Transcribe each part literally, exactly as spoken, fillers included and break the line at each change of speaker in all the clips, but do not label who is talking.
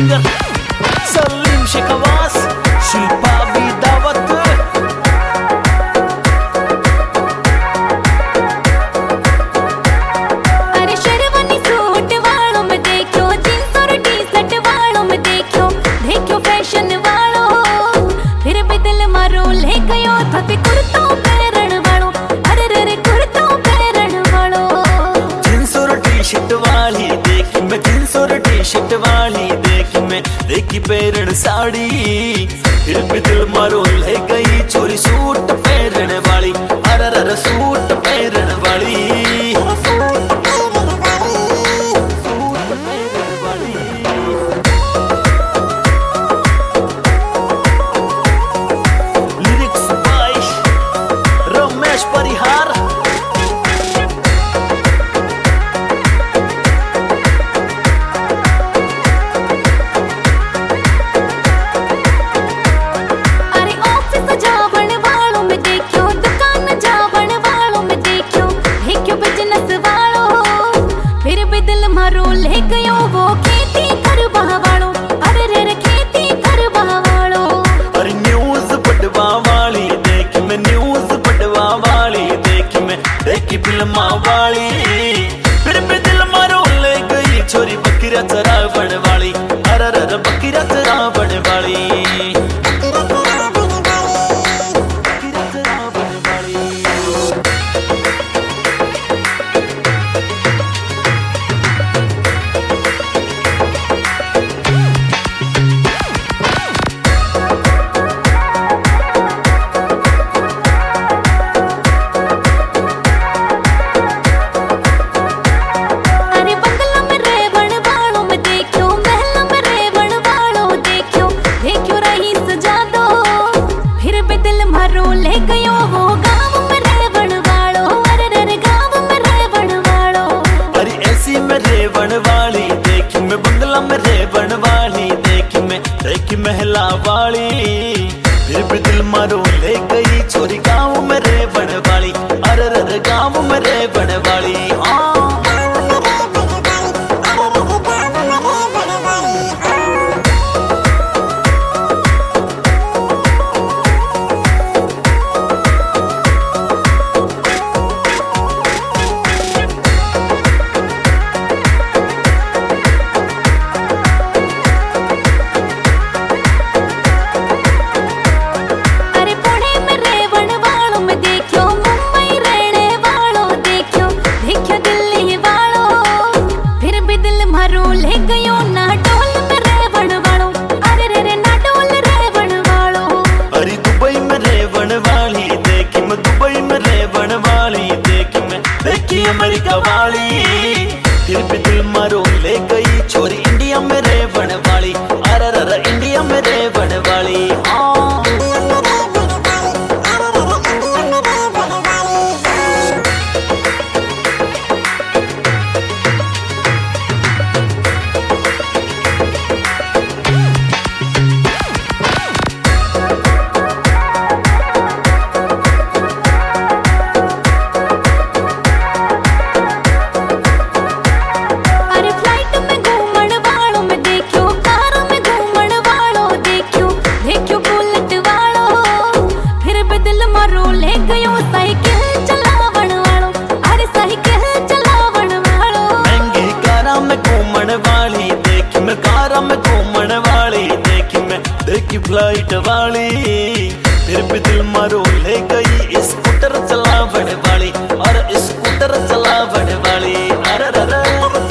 Singer Salim Sheikh आवाज, शिल्पा भी दावत।
अरे शेरवानी सूट वालों में देखो, जींस और टी शर्ट वालों में देखो, देखो फैशन वालों, फिर भी दिल मारो ले गयो धोती कुर्तो पहरण वालों। अरे रे रे कुर्तो पहरण वालों,
जींस और टी शर्ट वाली देखी मैं, जींस और टी शर्ट वाली देखी मैं, देखी पैरण साड़ी, फिर भी दिल मारो ले गई छोरी सूट पहरण वाली। अरे रे सूट पहरण वाली, सूट पहरण वाली। Lyrics by Ramesh Parihar.
अरे ऑफिस जावण वालों में देखो, दुकान जावण वालों में देखो, देखो बिजनेस वालों, फिर भी दिल मारो ले गयो वो खेती करवा वालों। अरे रे रे खेती करवा वालों,
अरे न्यूज पढ़वा वाली देखी मैं, न्यूज पढ़वा वाली देखी मैं, देखी फिल्मा वाली, फिर भी दिल मारो ले गई छोरी बकरा चरावण वाली। अरे रे बकरा चरावण वाली, बकरा चरावण वाली।
अरे बंगला में रेवण वालों में देखो, महल में रेवण वालों देखो, देखो रही सजा दो, फिर भी दिल मारो ले गयो वो गाँव में रेवण वालों। अरे रे रे गाँव में रेवण वालों,
अरे ऐसी में रेवण वाली देखी मैं, बंगला में रेवण वाली देखी मैं, देखी महला वाली, फिर भी दिल मारो ले गई छोरी गाँव में रेवण वाली। अरे रे गाँव में रेवण वाली। हाँ
अरे पुणे में रेवण वालों में देखो, मुंबई रहने वालों देखो, देखो दिल्ली वालों, फिर भी दिल मारो ले गयो ना डोल में रेवण वालों। अरे रे रे ना डोल रेवण वालों,
अरे दुबई में रेवण वाली देखी मैं, दुबई में रेवण वाली देखी मैं, देखी अमेरिका वाली, फिर भी दिल मारो ले गई छोरी इंडिया में रेवण वाली। अरे रे इंडिया में रेवण वाली। हाँ
अरे फ्लाइट में घूमण वालों में देखो, कार में घूमण वालों देखो, देखो बुलेट वालों, फिर भी दिल मारो ले गयो साइकिल चलावण वालों। अरे साइकिल चलावण वालों,
महंगी कारा में घूमण वाली देखी मैं, कारा में घूमण वाली देखी मैं, देखी फ्लाइट वाली, फिर भी दिल मारो ले गई स्कूटर चलावण वाली। और स्कूटर चलावण वाली। अरे रे रे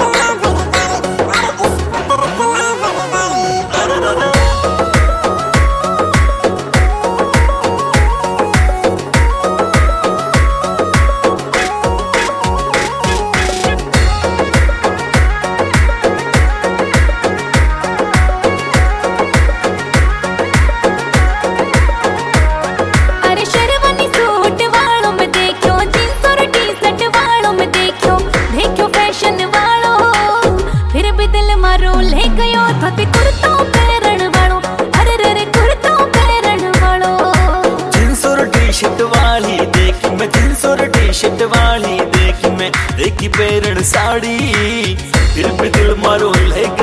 अरे शेरवानी सूट वालों में देखो, जींस और टी शर्ट वालों में देखो, देखो फैशन वालों, फिर भी दिल मारो ले गयो धोती कुर्तो पहरण वालों। अरे रे रे कुर्तो पहरण वालों,
जींस और टी शर्ट वाली देखी मैं, जींस और टी शर्ट वाली देखी मैं, देखी पैरण साड़ी, फिर भी दिल मारो ले